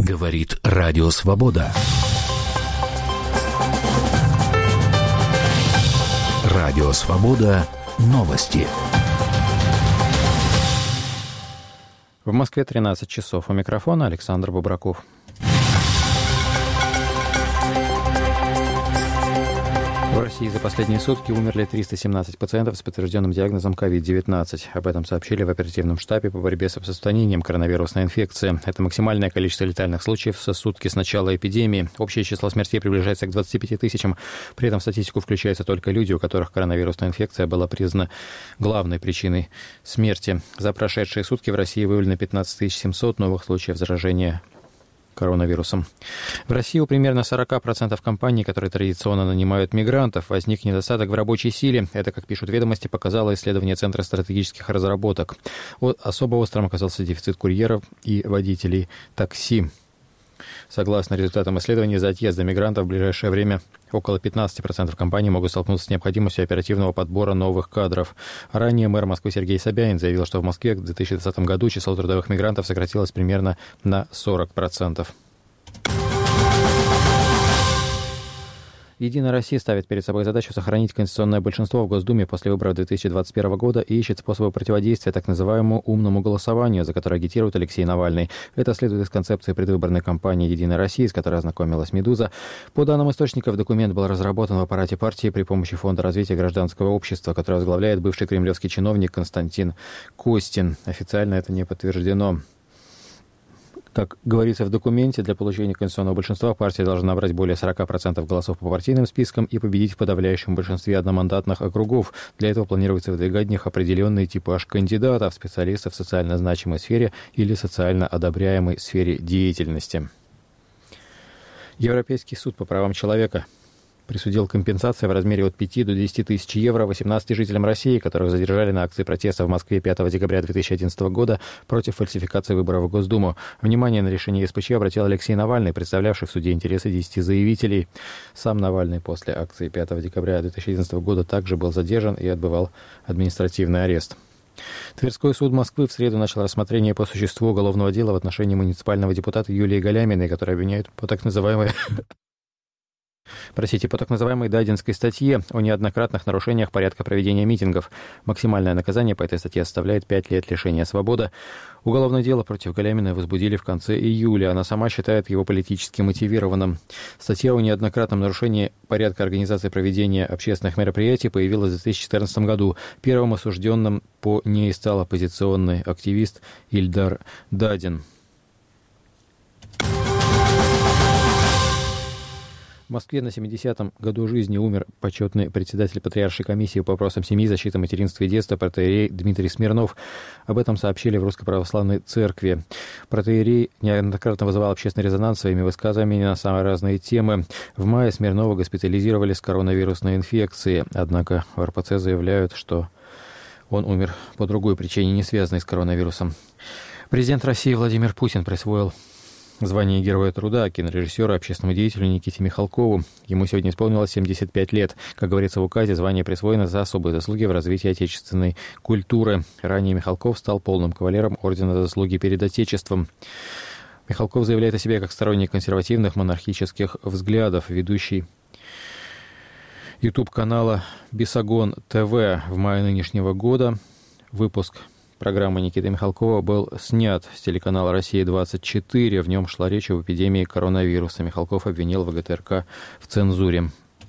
Говорит Радио Свобода. Радио Свобода. Новости. В Москве 13 часов. У микрофона Александр Бобраков. В России за последние сутки умерли 317 пациентов с подтвержденным диагнозом COVID-19. Об этом сообщили в оперативном штабе по борьбе с распространением коронавирусной инфекции. Это максимальное количество летальных случаев за сутки с начала эпидемии. Общее число смертей приближается к 25 тысячам. При этом в статистику включаются только люди, у которых коронавирусная инфекция была признана главной причиной смерти. За прошедшие сутки в России выявлено 15 700 новых случаев заражения коронавирусом. В России у примерно 40% компаний, которые традиционно нанимают мигрантов, возник недостаток в рабочей силе. Это, как пишут ведомости, показало исследование Центра стратегических разработок. Особо острым оказался дефицит курьеров и водителей такси. Согласно результатам исследования, из-за отъезда мигрантов в ближайшее время около 15% компаний могут столкнуться с необходимостью оперативного подбора новых кадров. Ранее мэр Москвы Сергей Собянин заявил, что в Москве в 2020 году число трудовых мигрантов сократилось примерно на 40%. «Единая Россия» ставит перед собой задачу сохранить конституционное большинство в Госдуме после выборов 2021 года и ищет способы противодействия так называемому «умному голосованию», за которое агитирует Алексей Навальный. Это следует из концепции предвыборной кампании «Единой России», с которой ознакомилась «Медуза». По данным источников, документ был разработан в аппарате партии при помощи Фонда развития гражданского общества, который возглавляет бывший кремлевский чиновник Константин Костин. Официально это не подтверждено. Как говорится в документе, для получения конституционного большинства партия должна набрать более 40% голосов по партийным спискам и победить в подавляющем большинстве одномандатных округов. Для этого планируется выдвигать в них определенный типаж кандидатов, специалистов в социально значимой сфере или социально одобряемой сфере деятельности. Европейский суд по правам человека присудил компенсации в размере от 5 до 10 тысяч евро 18 жителям России, которых задержали на акции протеста в Москве 5 декабря 2011 года против фальсификации выборов в Госдуму. Внимание на решение ЕСПЧ обратил Алексей Навальный, представлявший в суде интересы 10 заявителей. Сам Навальный после акции 5 декабря 2011 года также был задержан и отбывал административный арест. Тверской суд Москвы в среду начал рассмотрение по существу уголовного дела в отношении муниципального депутата Юлии Галяминой, которую обвиняют по так называемой Дадинской статье о неоднократных нарушениях порядка проведения митингов. Максимальное наказание по этой статье составляет 5 лет лишения свободы. Уголовное дело против Галяминой возбудили в конце июля. Она сама считает его политически мотивированным. Статья о неоднократном нарушении порядка организации проведения общественных мероприятий появилась в 2014 году. Первым осужденным по ней стал оппозиционный активист Ильдар Дадин. В Москве на 70-м году жизни умер почетный председатель Патриаршей комиссии по вопросам семьи, защиты материнства и детства протоиерей Дмитрий Смирнов. Об этом сообщили в Русской Православной Церкви. Протоиерей неоднократно вызывал общественный резонанс своими высказываниями на самые разные темы. В мае Смирнова госпитализировали с коронавирусной инфекцией. Однако в РПЦ заявляют, что он умер по другой причине, не связанной с коронавирусом. Президент России Владимир Путин присвоил звание Героя труда кинорежиссеру и общественному деятелю Никите Михалкову. Ему сегодня исполнилось 75 лет. Как говорится в указе, звание присвоено за особые заслуги в развитии отечественной культуры. Ранее Михалков стал полным кавалером Ордена за заслуги перед Отечеством. Михалков заявляет о себе как сторонник консервативных монархических взглядов. Ведущий YouTube-канала «Бесогон ТВ» в мае нынешнего года. Выпуск программы Никиты Михалкова был снят с телеканала «Россия-24». В нем шла речь об эпидемии коронавируса. Михалков обвинил ВГТРК в цензуре.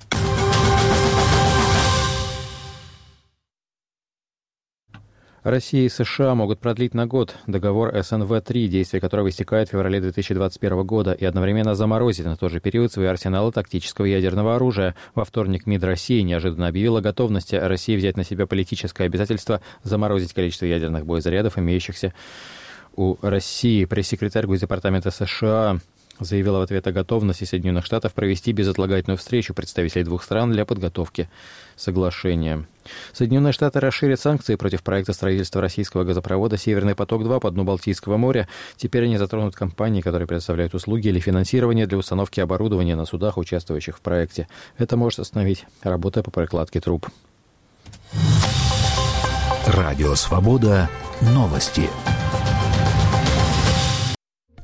Россия и США могут продлить на год договор СНВ-3, действие которого истекает в феврале 2021 года, и одновременно заморозить на тот же период свои арсеналы тактического ядерного оружия. Во вторник МИД России неожиданно объявил о готовности России взять на себя политическое обязательство заморозить количество ядерных боезарядов, имеющихся у России. Пресс-секретарь Госдепартамента США заявила в ответ о готовности Соединенных Штатов провести безотлагательную встречу представителей двух стран для подготовки соглашения. Соединенные Штаты расширят санкции против проекта строительства российского газопровода «Северный поток-2» по дну Балтийского моря. Теперь они затронут компании, которые предоставляют услуги или финансирование для установки оборудования на судах, участвующих в проекте. Это может остановить работу по прокладке труб. Радио «Свобода». Новости.